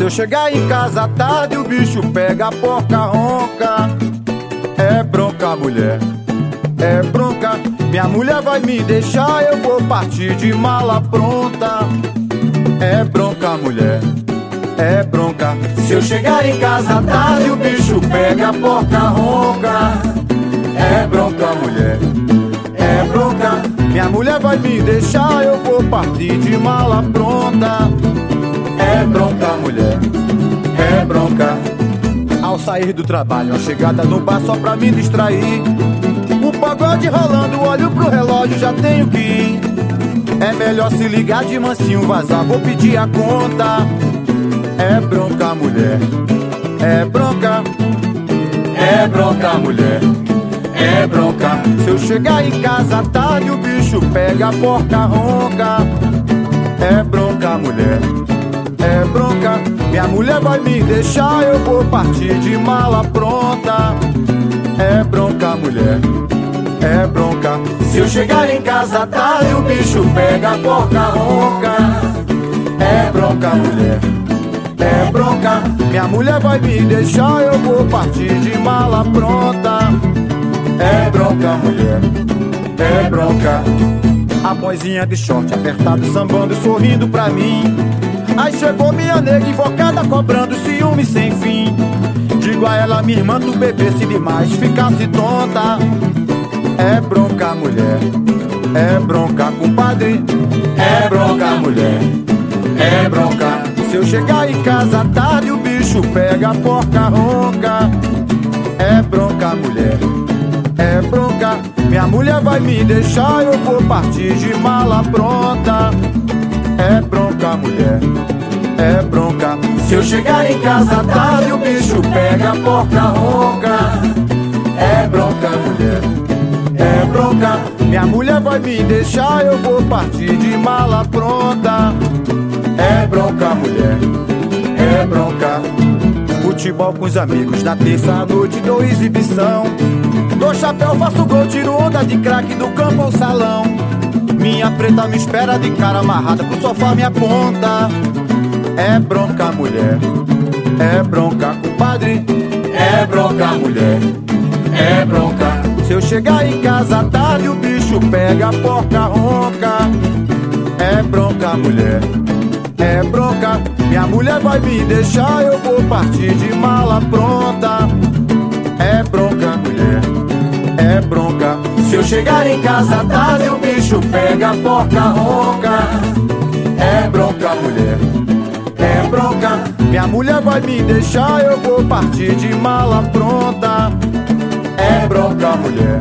eu chegar em casa tarde, o bicho pega, a porca ronca. É bronca, mulher, é bronca. Minha mulher vai me deixar, eu vou partir de mala pronta. É bronca, mulher, é bronca. Se eu chegar em casa tarde, o bicho pega, a porca ronca. É bronca, mulher, é bronca. Minha mulher vai me deixar, eu vou partir de mala pronta. É bronca, mulher, é bronca. Ao sair do trabalho, uma chegada no bar só pra me distrair. O pagode rolando, olho pro relógio, já tenho que ir. É melhor se ligar de mansinho, vazar, vou pedir a conta. É bronca, mulher, é bronca. É bronca, mulher, é bronca. Se eu chegar em casa tarde, o bicho pega, a porca ronca. É bronca, mulher, é bronca. Minha mulher vai me deixar, eu vou partir de mala pronta. É bronca, mulher, é bronca. Se eu chegar em casa tarde, o bicho pega, a porca ronca. É bronca, mulher, é bronca. Minha mulher vai me deixar, eu vou partir de mala pronta. É bronca, mulher, é bronca. A boizinha de short apertado, sambando, sorrindo pra mim. Aí chegou minha nega invocada, cobrando ciúme sem fim. Digo a ela, minha irmã, tu bebesse demais, ficasse tonta. É bronca, mulher, é bronca, compadre. É bronca, mulher, é bronca. Se eu chegar em casa tarde, o bicho pega, a porca ronca. É bronca, mulher, é bronca. Minha mulher vai me deixar, eu vou partir de mala pronta. É bronca, mulher, é bronca. Se eu chegar em casa tarde, o bicho pega, a porca ronca. É bronca, mulher, é bronca. Minha mulher vai me deixar, eu vou partir de mala pronta. É bronca, mulher, é bronca. Futebol com os amigos, na terça à noite dou exibição. Dou chapéu, faço gol, tiro onda de craque do campo ao salão. Minha preta me espera de cara amarrada, pro sofá me aponta. É bronca, mulher, é bronca, compadre. É bronca, mulher, é bronca. Se eu chegar em casa tarde, o bicho pega, a porca ronca. É bronca, mulher, é bronca. Minha mulher vai me deixar, eu vou partir de mala pronta. É bronca, mulher, é bronca. Se eu chegar em casa tarde, o bicho pega, a porca ronca. É bronca, mulher, é bronca. Minha mulher vai me deixar, eu vou partir de mala pronta. É bronca, mulher,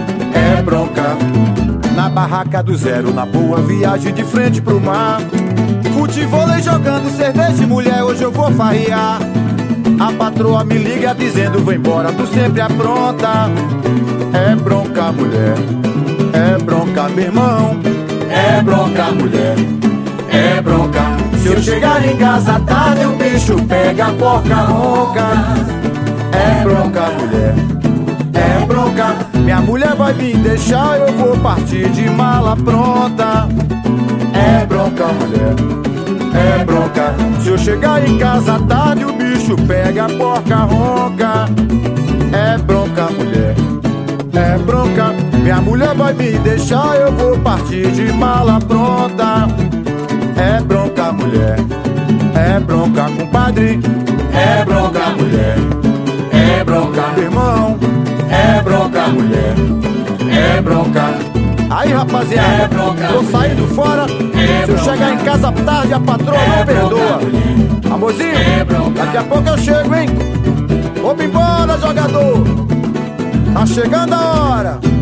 é bronca. Na barraca do zero, na boa viagem de frente pro mar. Futevôlei jogando cerveja e mulher, hoje eu vou farrear. A patroa me liga dizendo, vou embora, tu sempre apronta. É bronca, mulher, é bronca, meu irmão. É bronca, mulher, é bronca. Se eu chegar em casa tarde, o bicho pega, a porca ronca. É bronca, mulher, é bronca. Minha mulher vai me deixar, eu vou partir de mala pronta. É bronca, mulher, é bronca. Se eu chegar em casa tarde, o bicho pega, a porca ronca. É bronca, mulher, é bronca. Minha mulher vai me deixar, eu vou partir de mala pronta. É bronca, mulher, é bronca, compadre. É bronca, mulher, é bronca, irmão. É bronca, mulher, é bronca. Aí, rapaziada, tô saindo fora. Se eu chegar em casa tarde, a patroa não perdoa. Amorzinho, daqui a pouco eu chego, hein? Vamos embora, jogador. Tá chegando a hora.